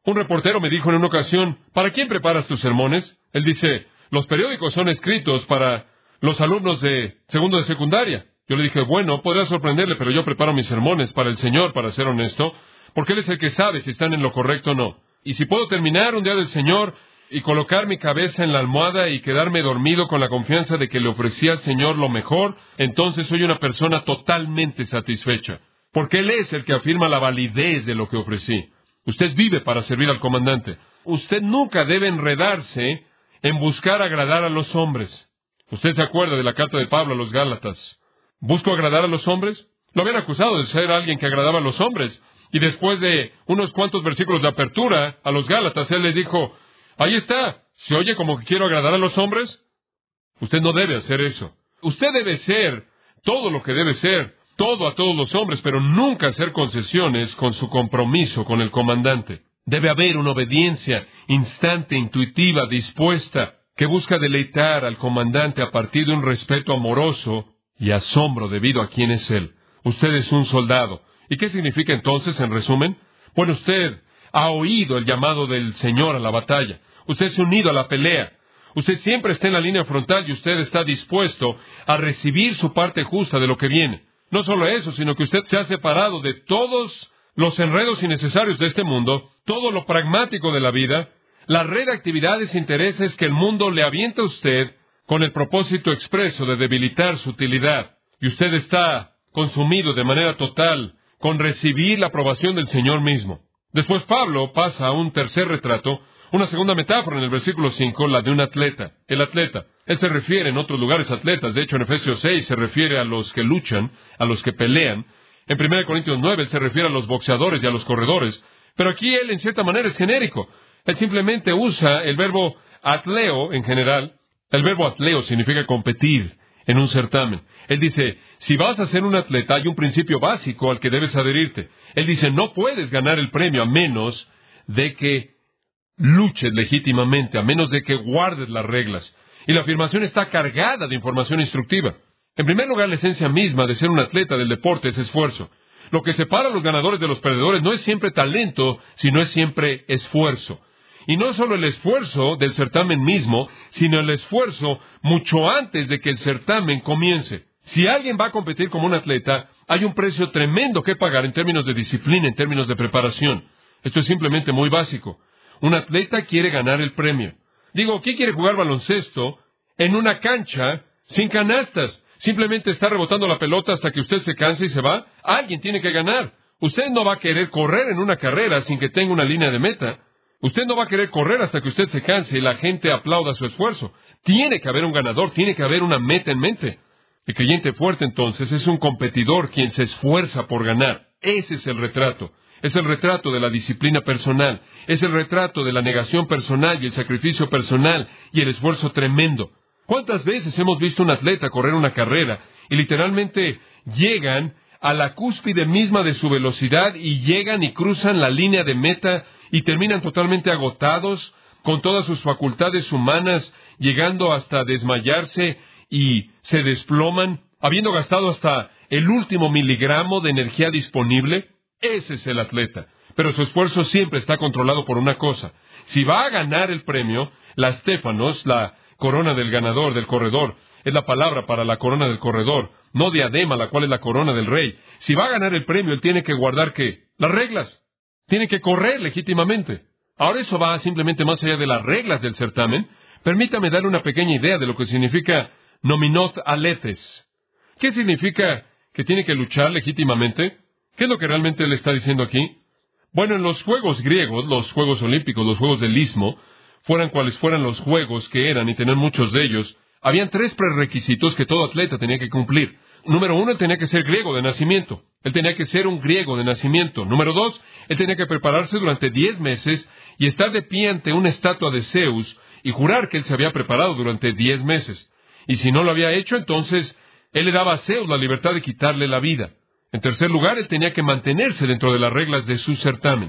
Un reportero me dijo en una ocasión, ¿para quién preparas tus sermones? Él dice, los periódicos son escritos para los alumnos de segundo de secundaria. Yo le dije, bueno, podrá sorprenderle, pero yo preparo mis sermones para el Señor, para ser honesto, porque Él es el que sabe si están en lo correcto o no. Y si puedo terminar un día del Señor y colocar mi cabeza en la almohada y quedarme dormido con la confianza de que le ofrecí al Señor lo mejor, entonces soy una persona totalmente satisfecha, porque Él es el que afirma la validez de lo que ofrecí. Usted vive para servir al comandante. Usted nunca debe enredarse en buscar agradar a los hombres. Usted se acuerda de la carta de Pablo a los Gálatas. ¿Busco agradar a los hombres? Lo habían acusado de ser alguien que agradaba a los hombres. Y después de unos cuantos versículos de apertura a los Gálatas, él les dijo, ahí está, ¿se oye como que quiero agradar a los hombres? Usted no debe hacer eso. Usted debe ser todo lo que debe ser, todo a todos los hombres, pero nunca hacer concesiones con su compromiso con el comandante. Debe haber una obediencia instante, intuitiva, dispuesta, que busca deleitar al comandante a partir de un respeto amoroso y asombro debido a quién es él. Usted es un soldado. ¿Y qué significa entonces, en resumen? Bueno, usted ha oído el llamado del Señor a la batalla. Usted se ha unido a la pelea. Usted siempre está en la línea frontal y usted está dispuesto a recibir su parte justa de lo que viene. No solo eso, sino que usted se ha separado de todos los enredos innecesarios de este mundo, todo lo pragmático de la vida, la red de actividades e intereses que el mundo le avienta a usted con el propósito expreso de debilitar su utilidad. Y usted está consumido de manera total con recibir la aprobación del Señor mismo. Después Pablo pasa a un tercer retrato, una segunda metáfora en el versículo 5, la de un atleta. El atleta. Él se refiere en otros lugares a atletas. De hecho, en Efesios 6 se refiere a los que luchan, a los que pelean. En 1 Corintios 9 él se refiere a los boxeadores y a los corredores. Pero aquí él, en cierta manera, es genérico. Él simplemente usa el verbo atleo en general. El verbo atleo significa competir en un certamen. Él dice, si vas a ser un atleta, hay un principio básico al que debes adherirte. Él dice, no puedes ganar el premio a menos de que luches legítimamente, a menos de que guardes las reglas. Y la afirmación está cargada de información instructiva. En primer lugar, la esencia misma de ser un atleta del deporte es esfuerzo. Lo que separa a los ganadores de los perdedores no es siempre talento, sino es siempre esfuerzo. Y no solo el esfuerzo del certamen mismo, sino el esfuerzo mucho antes de que el certamen comience. Si alguien va a competir como un atleta, hay un precio tremendo que pagar en términos de disciplina, en términos de preparación. Esto es simplemente muy básico. Un atleta quiere ganar el premio. Digo, ¿quién quiere jugar baloncesto en una cancha sin canastas? Simplemente está rebotando la pelota hasta que usted se canse y se va. Alguien tiene que ganar. Usted no va a querer correr en una carrera sin que tenga una línea de meta. Usted no va a querer correr hasta que usted se canse y la gente aplauda su esfuerzo. Tiene que haber un ganador, tiene que haber una meta en mente. El creyente fuerte, entonces, es un competidor quien se esfuerza por ganar. Ese es el retrato. Es el retrato de la disciplina personal. Es el retrato de la negación personal y el sacrificio personal y el esfuerzo tremendo. ¿Cuántas veces hemos visto un atleta correr una carrera y literalmente llegan a la cúspide misma de su velocidad y llegan y cruzan la línea de meta y terminan totalmente agotados, con todas sus facultades humanas, llegando hasta desmayarse y se desploman, habiendo gastado hasta el último miligramo de energía disponible? Ese es el atleta. Pero su esfuerzo siempre está controlado por una cosa. Si va a ganar el premio, la Stéfanos, la corona del ganador, del corredor, es la palabra para la corona del corredor, no diadema, la cual es la corona del rey. Si va a ganar el premio, él tiene que guardar, ¿qué? Las reglas. Tiene que correr legítimamente. Ahora eso va simplemente más allá de las reglas del certamen. Permítame darle una pequeña idea de lo que significa nominot aletes. ¿Qué significa que tiene que luchar legítimamente? ¿Qué es lo que realmente él está diciendo aquí? Bueno, en los Juegos griegos, los Juegos Olímpicos, los Juegos del Istmo, fueran cuales fueran los juegos que eran, y tenían muchos de ellos, habían 3 prerequisitos que todo atleta tenía que cumplir. Número 1, él tenía que ser griego de nacimiento. Él tenía que ser un griego de nacimiento. Número 2, él tenía que prepararse durante 10 meses y estar de pie ante una estatua de Zeus y jurar que él se había preparado durante 10 meses. Y si no lo había hecho, entonces él le daba a Zeus la libertad de quitarle la vida. En tercer lugar, él tenía que mantenerse dentro de las reglas de su certamen.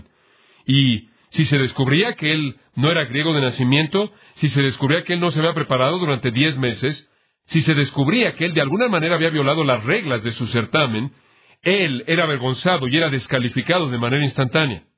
Y si se descubría que él no era griego de nacimiento, si se descubría que él no se había preparado durante 10 meses, si se descubría que él de alguna manera había violado las reglas de su certamen, él era avergonzado y era descalificado de manera instantánea.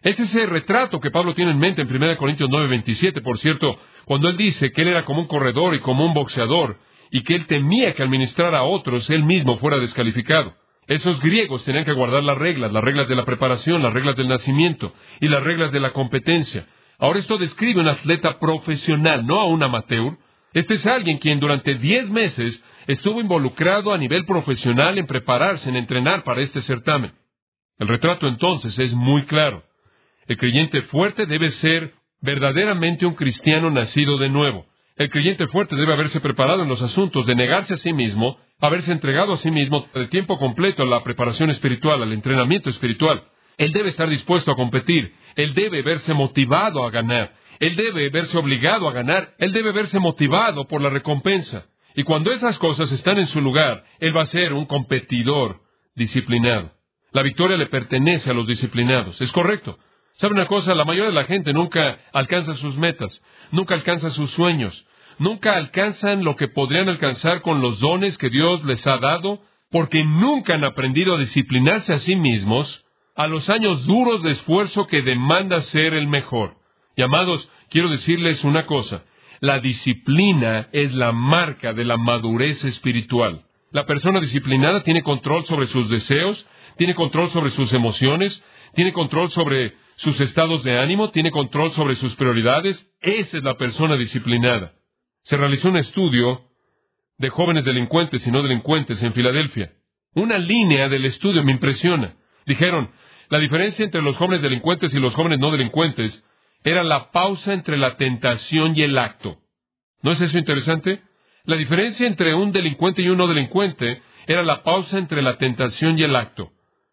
Es ese retrato que Pablo tiene en mente en 1 Corintios 9:27, por cierto, cuando él dice que él era como un corredor y como un boxeador, y que él temía que al ministrar a otros, él mismo fuera descalificado. Esos griegos tenían que guardar las reglas de la preparación, las reglas del nacimiento y las reglas de la competencia. Ahora esto describe a un atleta profesional, no a un amateur. Este es alguien quien durante 10 meses estuvo involucrado a nivel profesional en prepararse, en entrenar para este certamen. El retrato entonces es muy claro. El creyente fuerte debe ser verdaderamente un cristiano nacido de nuevo. El creyente fuerte debe haberse preparado en los asuntos de negarse a sí mismo, haberse entregado a sí mismo de tiempo completo a la preparación espiritual, al entrenamiento espiritual. Él debe estar dispuesto a competir. Él debe verse motivado a ganar. Él debe verse obligado a ganar. Él debe verse motivado por la recompensa. Y cuando esas cosas están en su lugar, él va a ser un competidor disciplinado. La victoria le pertenece a los disciplinados. ¿Es correcto? ¿Sabe una cosa? La mayoría de la gente nunca alcanza sus metas, nunca alcanza sus sueños, nunca alcanzan lo que podrían alcanzar con los dones que Dios les ha dado, porque nunca han aprendido a disciplinarse a sí mismos a los años duros de esfuerzo que demanda ser el mejor. Y amados, quiero decirles una cosa. La disciplina es la marca de la madurez espiritual. La persona disciplinada tiene control sobre sus deseos, tiene control sobre sus emociones, tiene control sobre sus estados de ánimo, tiene control sobre sus prioridades. Esa es la persona disciplinada. Se realizó un estudio de jóvenes delincuentes y no delincuentes en Filadelfia. Una línea del estudio me impresiona. Dijeron, la diferencia entre los jóvenes delincuentes y los jóvenes no delincuentes era la pausa entre la tentación y el acto. ¿No es eso interesante? La diferencia entre un delincuente y un no delincuente era la pausa entre la tentación y el acto.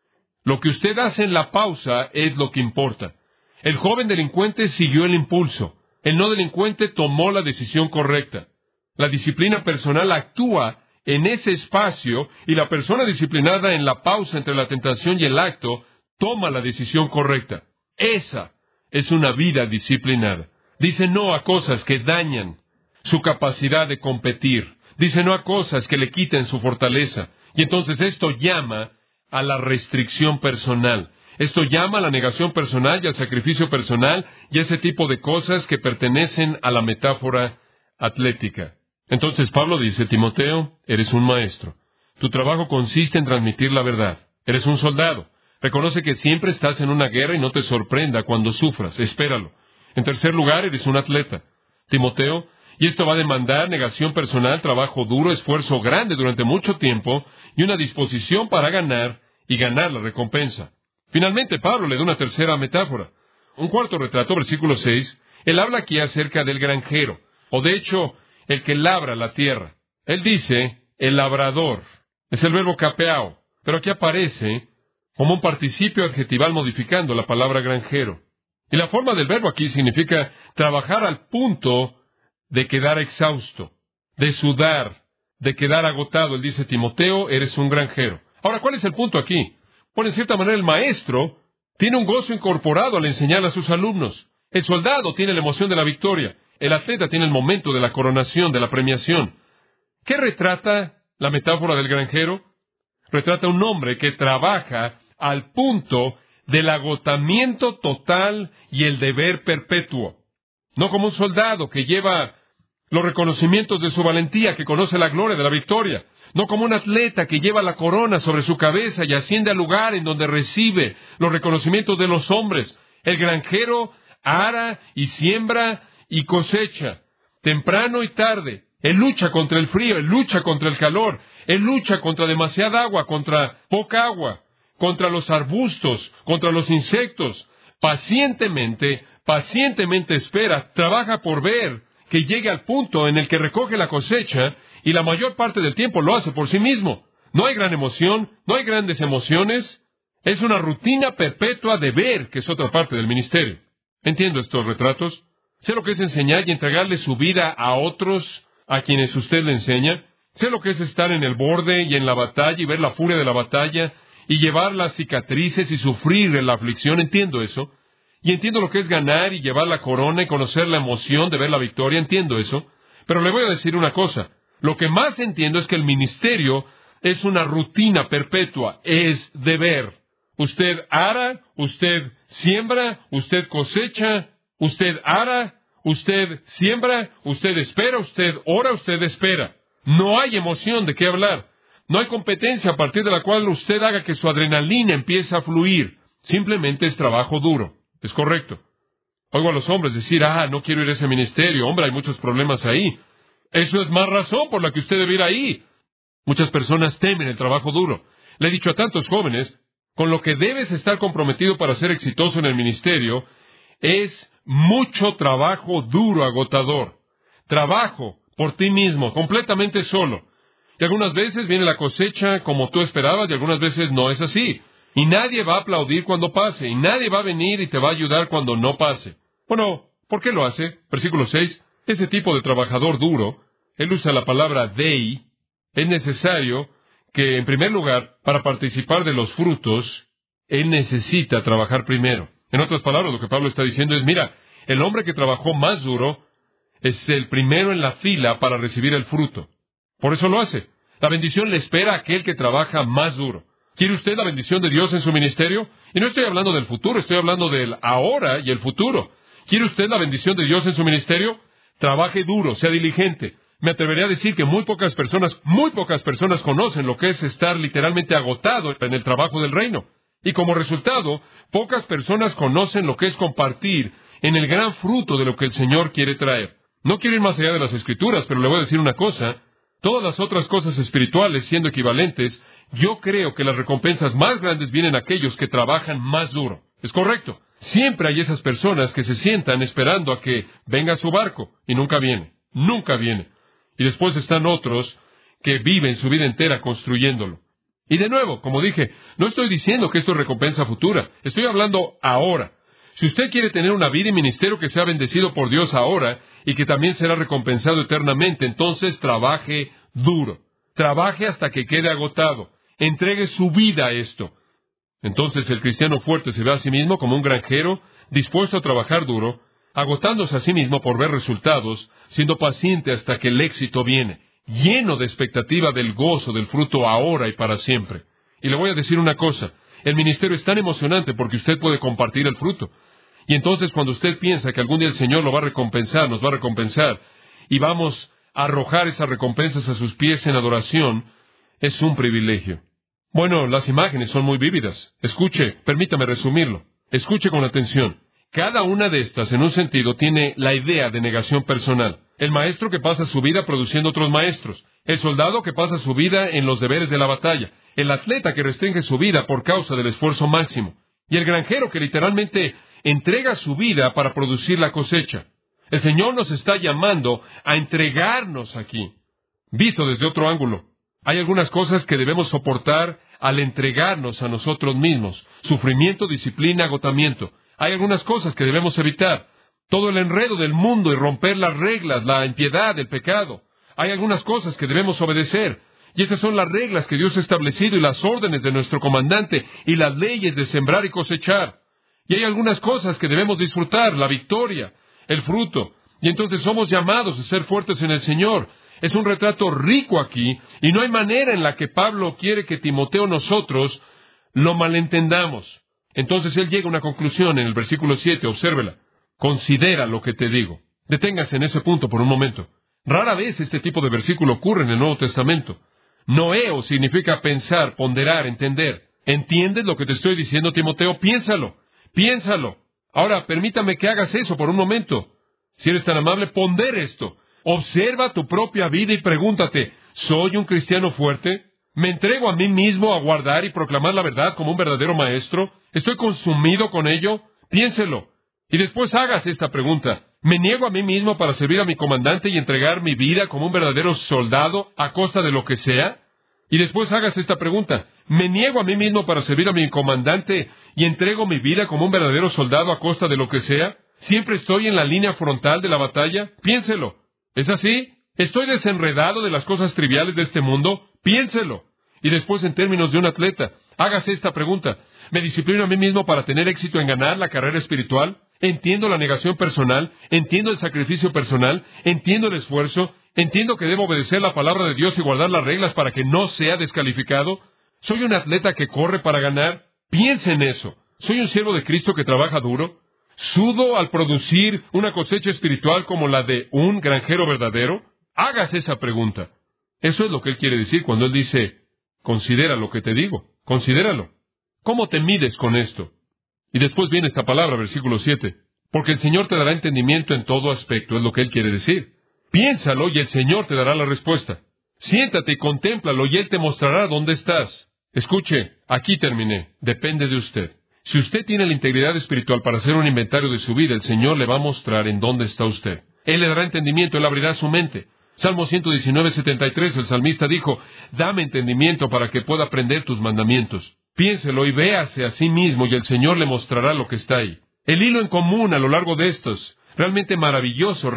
Lo que usted hace en la pausa es lo que importa. El joven delincuente siguió el impulso. El no delincuente tomó la decisión correcta. La disciplina personal actúa en ese espacio y la persona disciplinada en la pausa entre la tentación y el acto toma la decisión correcta. Esa es una vida disciplinada. Dice no a cosas que dañan su capacidad de competir. Dice no a cosas que le quiten su fortaleza. Y entonces esto llama a la restricción personal. Esto llama a la negación personal y al sacrificio personal y a ese tipo de cosas que pertenecen a la metáfora atlética. Entonces Pablo dice, Timoteo, eres un maestro. Tu trabajo consiste en transmitir la verdad. Eres un soldado. Reconoce que siempre estás en una guerra y no te sorprenda cuando sufras. Espéralo. En tercer lugar, eres un atleta. Timoteo, y esto va a demandar negación personal, trabajo duro, esfuerzo grande durante mucho tiempo y una disposición para ganar y ganar la recompensa. Finalmente, Pablo le da una tercera metáfora. Un cuarto retrato, versículo 6, él habla aquí acerca del granjero, o de hecho, el que labra la tierra. Él dice, el labrador. Es el verbo capeao, pero aquí aparece como un participio adjetival modificando la palabra granjero. Y la forma del verbo aquí significa trabajar al punto de quedar exhausto, de sudar, de quedar agotado. Él dice, Timoteo, eres un granjero. Ahora, ¿cuál es el punto aquí? Bueno, en cierta manera, el maestro tiene un gozo incorporado al enseñar a sus alumnos. El soldado tiene la emoción de la victoria. El atleta tiene el momento de la coronación, de la premiación. ¿Qué retrata la metáfora del granjero? Retrata un hombre que trabaja al punto del agotamiento total y el deber perpetuo. No como un soldado que lleva los reconocimientos de su valentía, que conoce la gloria de la victoria. No como un atleta que lleva la corona sobre su cabeza y asciende al lugar en donde recibe los reconocimientos de los hombres. El granjero ara y siembra y cosecha, temprano y tarde. Él lucha contra el frío, él lucha contra el calor, él lucha contra demasiada agua, contra poca agua, contra los arbustos, contra los insectos. Pacientemente espera, trabaja por ver que llegue al punto en el que recoge la cosecha y la mayor parte del tiempo lo hace por sí mismo. No hay gran emoción, no hay grandes emociones. Es una rutina perpetua de ver, que es otra parte del ministerio. Entiendo estos retratos. Sé lo que es enseñar y entregarle su vida a otros a quienes usted le enseña. Sé lo que es estar en el borde y en la batalla y ver la furia de la batalla y llevar las cicatrices y sufrir en la aflicción. Entiendo eso. Y entiendo lo que es ganar y llevar la corona y conocer la emoción de ver la victoria. Entiendo eso. Pero le voy a decir una cosa. Lo que más entiendo es que el ministerio es una rutina perpetua. Es deber. usted ara, usted siembra, usted cosecha, usted ara, usted siembra, usted espera, usted ora, usted espera. No hay emoción de qué hablar. No hay competencia a partir de la cual usted haga que su adrenalina empiece a fluir. Simplemente es trabajo duro. Es correcto. Oigo a los hombres decir, no quiero ir a ese ministerio. Hombre, hay muchos problemas ahí. Eso es más razón por la que usted debe ir ahí. Muchas personas temen el trabajo duro. Le he dicho a tantos jóvenes, con lo que debes estar comprometido para ser exitoso en el ministerio es mucho trabajo duro, agotador. Trabajo por ti mismo, completamente solo. Y algunas veces viene la cosecha como tú esperabas y algunas veces no es así. Y nadie va a aplaudir cuando pase, y nadie va a venir y te va a ayudar cuando no pase. Bueno, ¿por qué lo hace? Versículo 6. Ese tipo de trabajador duro, él usa la palabra dei. Es necesario que, en primer lugar, para participar de los frutos, él necesita trabajar primero. En otras palabras, lo que Pablo está diciendo es, mira, el hombre que trabajó más duro es el primero en la fila para recibir el fruto. Por eso lo hace. La bendición le espera a aquel que trabaja más duro. ¿Quiere usted la bendición de Dios en su ministerio? Y no estoy hablando del futuro, estoy hablando del ahora y el futuro. ¿Quiere usted la bendición de Dios en su ministerio? Trabaje duro, sea diligente. Me atrevería a decir que muy pocas personas conocen lo que es estar literalmente agotado en el trabajo del reino. Y como resultado, pocas personas conocen lo que es compartir en el gran fruto de lo que el Señor quiere traer. No quiero ir más allá de las Escrituras, pero le voy a decir una cosa. Todas las otras cosas espirituales siendo equivalentes, yo creo que las recompensas más grandes vienen a aquellos que trabajan más duro. ¿Es correcto? Siempre hay esas personas que se sientan esperando a que venga su barco y nunca viene. Nunca viene. Y después están otros que viven su vida entera construyéndolo. Y de nuevo, como dije, no estoy diciendo que esto es recompensa futura. Estoy hablando ahora. Si usted quiere tener una vida y ministerio que sea bendecido por Dios ahora y que también será recompensado eternamente, entonces trabaje duro. Trabaje hasta que quede agotado. Entregue su vida a esto. Entonces el cristiano fuerte se ve a sí mismo como un granjero dispuesto a trabajar duro, agotándose a sí mismo por ver resultados, siendo paciente hasta que el éxito viene, lleno de expectativa del gozo del fruto ahora y para siempre. Y le voy a decir una cosa, el ministerio es tan emocionante porque usted puede compartir el fruto. Y entonces cuando usted piensa que algún día el Señor lo va a recompensar, nos va a recompensar, y vamos a arrojar esas recompensas a sus pies en adoración, es un privilegio. Bueno, las imágenes son muy vívidas. Escuche, permítame resumirlo. Escuche con atención. Cada una de estas, en un sentido, tiene la idea de negación personal. El maestro que pasa su vida produciendo otros maestros. El soldado que pasa su vida en los deberes de la batalla. El atleta que restringe su vida por causa del esfuerzo máximo. Y el granjero que literalmente entrega su vida para producir la cosecha. El Señor nos está llamando a entregarnos aquí. Visto desde otro ángulo, hay algunas cosas que debemos soportar al entregarnos a nosotros mismos. Sufrimiento, disciplina, agotamiento. Hay algunas cosas que debemos evitar. Todo el enredo del mundo y romper las reglas, la impiedad, el pecado. Hay algunas cosas que debemos obedecer. Y esas son las reglas que Dios ha establecido y las órdenes de nuestro comandante y las leyes de sembrar y cosechar. Y hay algunas cosas que debemos disfrutar, la victoria, el fruto. Y entonces somos llamados a ser fuertes en el Señor. Es un retrato rico aquí, y no hay manera en la que Pablo quiere que Timoteo nosotros lo malentendamos. Entonces él llega a una conclusión en el versículo 7, obsérvela. Considera lo que te digo. Deténgase en ese punto por un momento. Rara vez este tipo de versículo ocurre en el Nuevo Testamento. Noeo significa pensar, ponderar, entender. ¿Entiendes lo que te estoy diciendo, Timoteo? Piénsalo. Piénsalo. Ahora, permítame que hagas eso por un momento. Si eres tan amable, pondera esto. Observa tu propia vida y pregúntate, ¿soy un cristiano fuerte? ¿Me entrego a mí mismo a guardar y proclamar la verdad como un verdadero maestro? ¿Estoy consumido con ello? Piénselo. Y después hagas esta pregunta. ¿Me niego a mí mismo para servir a mi comandante y entregar mi vida como un verdadero soldado a costa de lo que sea? Y después hagas esta pregunta. ¿Me niego a mí mismo para servir a mi comandante y entrego mi vida como un verdadero soldado a costa de lo que sea? ¿Siempre estoy en la línea frontal de la batalla? Piénselo. ¿Es así? ¿Estoy desenredado de las cosas triviales de este mundo? Piénselo. Y después, en términos de un atleta, hágase esta pregunta. ¿Me disciplino a mí mismo para tener éxito en ganar la carrera espiritual? ¿Entiendo la negación personal? ¿Entiendo el sacrificio personal? ¿Entiendo el esfuerzo? ¿Entiendo que debo obedecer la palabra de Dios y guardar las reglas para que no sea descalificado? ¿Soy un atleta que corre para ganar? Piense en eso. ¿Soy un siervo de Cristo que trabaja duro? ¿Sudo al producir una cosecha espiritual como la de un granjero verdadero? Hágase esa pregunta. Eso es lo que Él quiere decir cuando Él dice, considera lo que te digo, considéralo. ¿Cómo te mides con esto? Y después viene esta palabra, versículo 7. Porque el Señor te dará entendimiento en todo aspecto, es lo que Él quiere decir. Piénsalo y el Señor te dará la respuesta. Siéntate y contémplalo y Él te mostrará dónde estás. Escuche, aquí terminé. Depende de usted. Si usted tiene la integridad espiritual para hacer un inventario de su vida, el Señor le va a mostrar en dónde está usted. Él le dará entendimiento, Él abrirá su mente. Salmo 119:73, el salmista dijo, dame entendimiento para que pueda aprender tus mandamientos. Piénselo y véase a sí mismo y el Señor le mostrará lo que está ahí. El hilo en común a lo largo de estos, realmente maravilloso,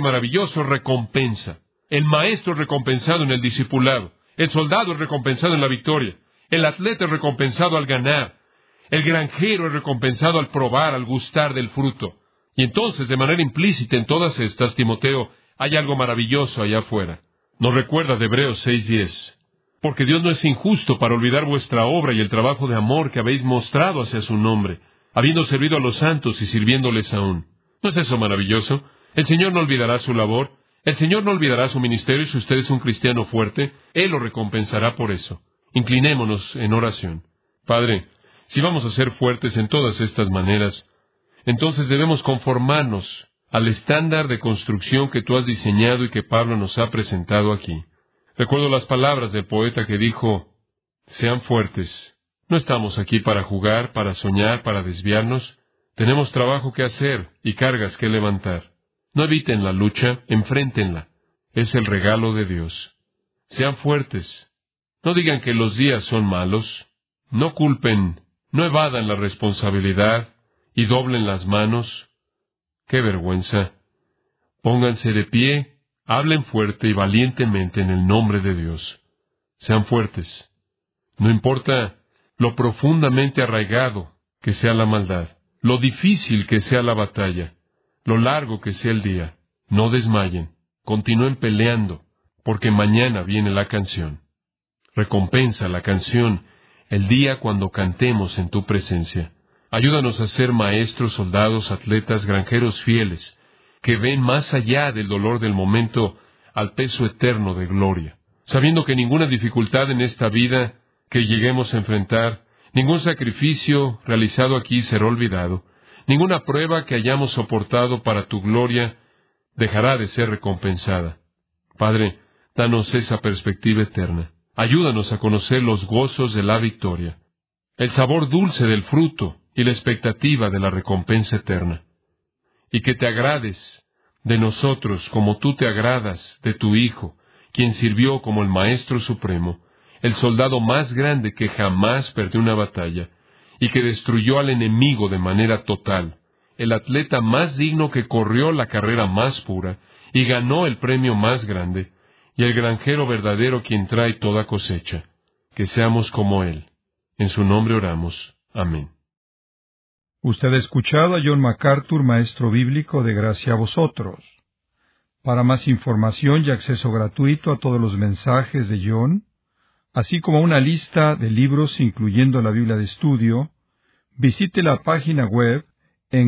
recompensa. El maestro es recompensado en el discipulado. El soldado es recompensado en la victoria. El atleta es recompensado al ganar. El granjero es recompensado al probar, al gustar del fruto. Y entonces, de manera implícita en todas estas, Timoteo, hay algo maravilloso allá afuera. Nos recuerda de Hebreos 6:10. Porque Dios no es injusto para olvidar vuestra obra y el trabajo de amor que habéis mostrado hacia su nombre, habiendo servido a los santos y sirviéndoles aún. ¿No es eso maravilloso? El Señor no olvidará su labor. El Señor no olvidará su ministerio. Si usted es un cristiano fuerte, Él lo recompensará por eso. Inclinémonos en oración. Padre, si vamos a ser fuertes en todas estas maneras, entonces debemos conformarnos al estándar de construcción que tú has diseñado y que Pablo nos ha presentado aquí. Recuerdo las palabras del poeta que dijo, sean fuertes. No estamos aquí para jugar, para soñar, para desviarnos. Tenemos trabajo que hacer y cargas que levantar. No eviten la lucha, enfréntenla. Es el regalo de Dios. Sean fuertes. No digan que los días son malos. No culpen, no evadan la responsabilidad y doblen las manos. ¡Qué vergüenza! Pónganse de pie, hablen fuerte y valientemente en el nombre de Dios. Sean fuertes. No importa lo profundamente arraigado que sea la maldad, lo difícil que sea la batalla, lo largo que sea el día, no desmayen, continúen peleando, porque mañana viene la canción. Recompensa la canción el día cuando cantemos en tu presencia. Ayúdanos a ser maestros, soldados, atletas, granjeros fieles, que ven más allá del dolor del momento al peso eterno de gloria, sabiendo que ninguna dificultad en esta vida que lleguemos a enfrentar, ningún sacrificio realizado aquí será olvidado, ninguna prueba que hayamos soportado para tu gloria dejará de ser recompensada. Padre, danos esa perspectiva eterna. Ayúdanos a conocer los gozos de la victoria, el sabor dulce del fruto y la expectativa de la recompensa eterna. Y que te agrades de nosotros como tú te agradas de tu Hijo, quien sirvió como el Maestro Supremo, el soldado más grande que jamás perdió una batalla, y que destruyó al enemigo de manera total, el atleta más digno que corrió la carrera más pura, y ganó el premio más grande, y el granjero verdadero quien trae toda cosecha. Que seamos como Él. En su nombre oramos. Amén.
Usted ha escuchado a John MacArthur, maestro bíblico de Gracia a Vosotros. Para más información y acceso gratuito a todos los mensajes de John, así como una lista de libros incluyendo la Biblia de estudio, visite la página web en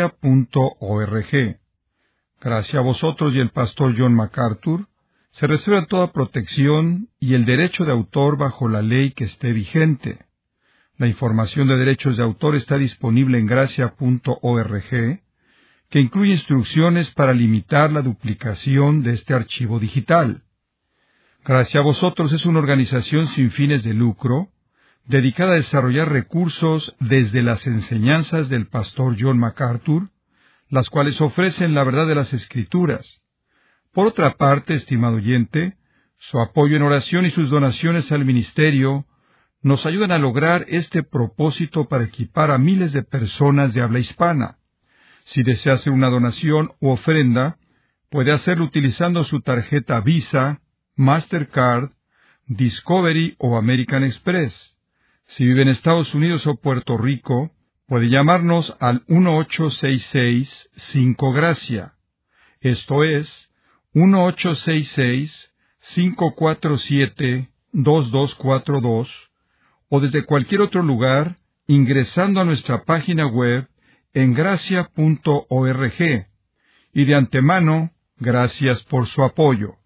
gracia.org. Gracia a Vosotros y el pastor John MacArthur se reserva toda protección y el derecho de autor bajo la ley que esté vigente. La información de derechos de autor está disponible en gracia.org, que incluye instrucciones para limitar la duplicación de este archivo digital. Gracia a Vosotros es una organización sin fines de lucro, dedicada a desarrollar recursos desde las enseñanzas del pastor John MacArthur, las cuales ofrecen la verdad de las Escrituras. Por otra parte, estimado oyente, su apoyo en oración y sus donaciones al ministerio nos ayudan a lograr este propósito para equipar a miles de personas de habla hispana. Si desea hacer una donación u ofrenda, puede hacerlo utilizando su tarjeta Visa, Mastercard, Discovery o American Express. Si vive en Estados Unidos o Puerto Rico, puede llamarnos al 1-866-5-GRACIA. Esto es 1-866-547-2242, o desde cualquier otro lugar ingresando a nuestra página web en gracia.org. Y de antemano, gracias por su apoyo.